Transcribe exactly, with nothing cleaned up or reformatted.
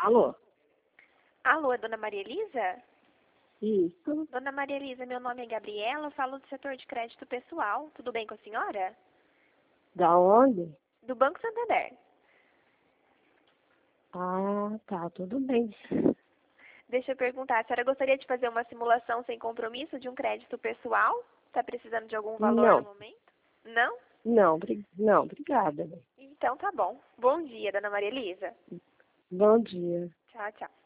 Alô? Alô, é Dona Maria Elisa? Isso. Dona Maria Elisa, meu nome é Gabriela, eu falo do setor de crédito pessoal. Tudo bem com a senhora? Da onde? Do Banco Santander. Ah, tá, tudo bem. Deixa eu perguntar, a senhora gostaria de fazer uma simulação sem compromisso de um crédito pessoal? Está precisando de algum valor no Não, momento? Não? não, obri- não, obrigada. Então tá bom. Bom dia, Dona Maria Elisa. Bom dia. Tchau, tchau.